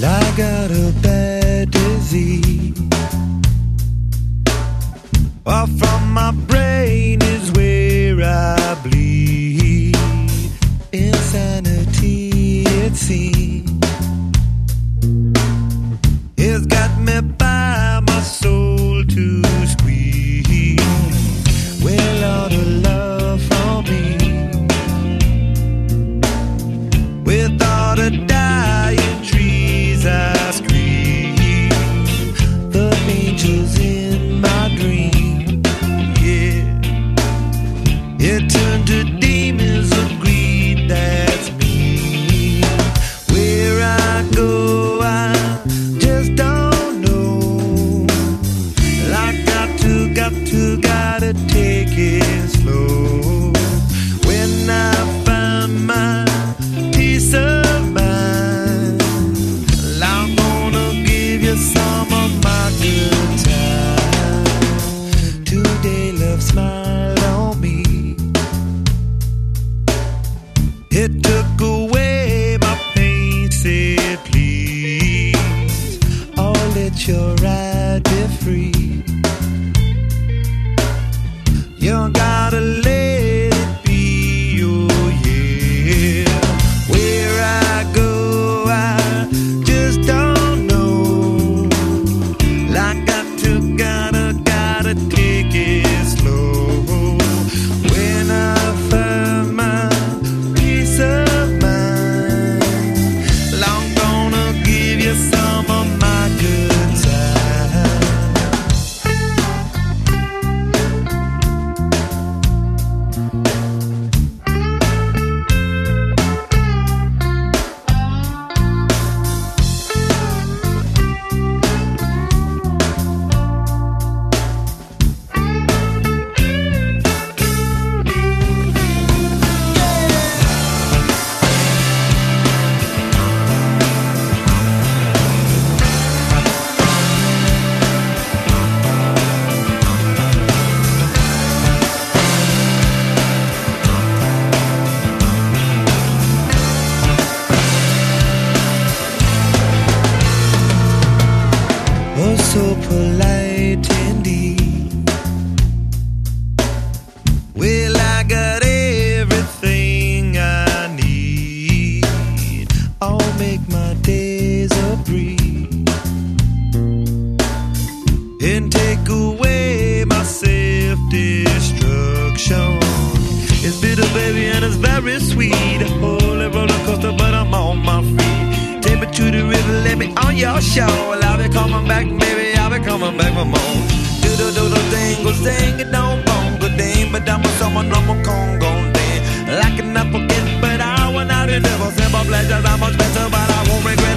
I got a bad disease. Far from my brain is where I bleed. Insanity, it seems, it's got me by my soul to squeeze. Well, all the love from me, with all the dying trees I scream. The angels in my dream, yeah, it turned to demons of greed. That's me. Where I go, I just don't know. I gotta take it slow. When I find my peace of mind, I'm gonna give you some of my good time. Today love smiled on me. It took away my pain, said please, oh, let your ride be free. You gotta let it be, oh yeah. Where I go, I just don't know. I gotta take it slow. When I find my peace of mind, I'm gonna give you some of my good time. Oh, so polite indeed. Well, I got everything I need. I'll make my days a breeze and take away my self-destruction. It's bitter, baby, and it's very sweet. Holy roller coaster, but I'm on my feet. Take me to the river, let me on your show. Well, I'll be coming back, baby, I'll be coming back for more. Do-do-do-do-dingle, sing it, don't bongo, ding. But I'm with someone, I'm a Congo, ding. Like an apple kid, but I went out and never simple pleasures. I'm much better, but I won't regret.